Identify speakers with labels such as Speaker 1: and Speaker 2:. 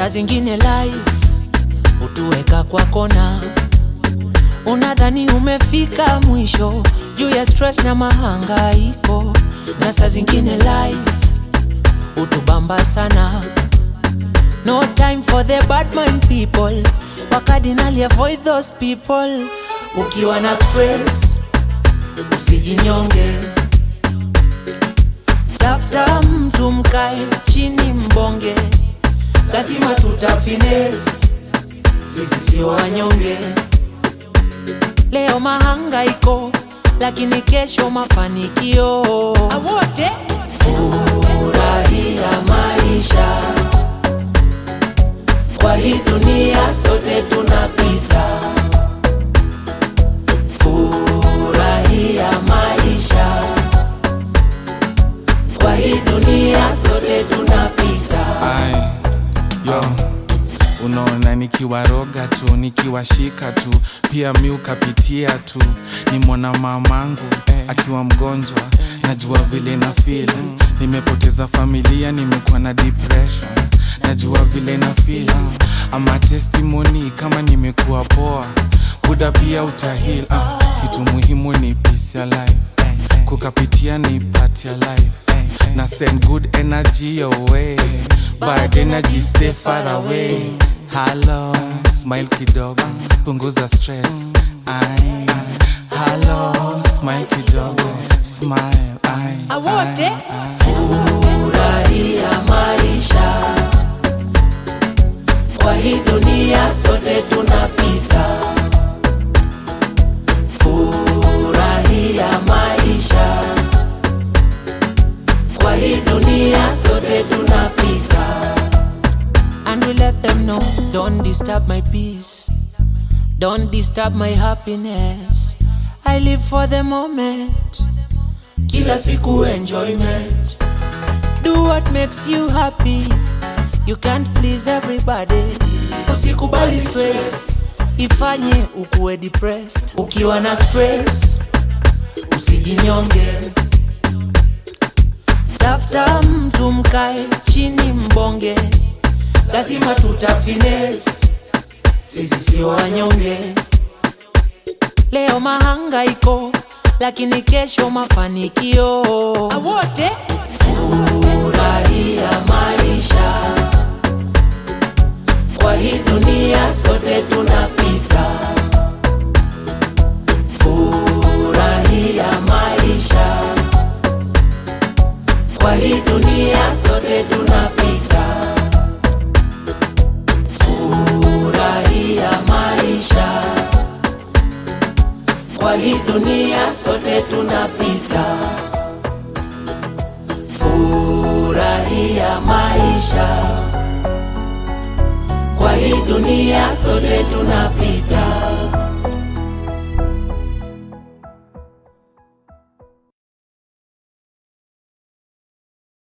Speaker 1: Saa zingine life utuweka kwa kona, unadhani umefika mwisho juu ya stress na mahangaiko. Na saa zingine life utubamba sana. No time for the bad mind people, wakadinali avoid those people. Ukiwa na stress usijinyonge, tafuta mtu mkae chini mbonge. Lazima tutafines, sisi sio wanyonge. Leo mahangaiko, lakini kesho mafanikio. Awote furahia maisha, kwa hii dunia sote tunapita. Furahia maisha, kwa hii dunia sote tunapita.
Speaker 2: Unaona nikiwaroga tu, nikiwashika tu, pia mi ukapitia tu. Ni mwana mamangu akiwa mgonjwa, najua vile na feel. Nimepoteza familia, nimekuwa na depression, najua vile na feel. Ama testimony kama nimekuwa poa, buda pia utahil. Kitu muhimu ni peace ya life, kukapitia ni part ya life. Na send good energy your way, bad energy stay far away. Hello, smile kidogo, punguza stress. Hello, smile kidogo, smile.
Speaker 1: Awote furahia maisha, kwa hii dunia sote tunapita. Furahia maisha, kwa hii dunia sote tunapita. And we let them know, don't disturb my peace, don't disturb my happiness. I live for the moment, kila siku enjoyment. Do what makes you happy, you can't please everybody. Usikubali stress ifanye ukuwe depressed. Ukiwa na stress usijinyonge, tafuta mtu mkae chini mbonge. Lazima tutafines, sisi sio wanyonge. Leo mahangaiko, lakini kesho mafanikio. Awote furahia maisha, kwa hii dunia sote tunapita. Furahia maisha, kwa hii dunia sote tunapita. Furahia maisha, kwa hii dunia sote tunapita. Furahia maisha, kwa hii dunia sote tunapita.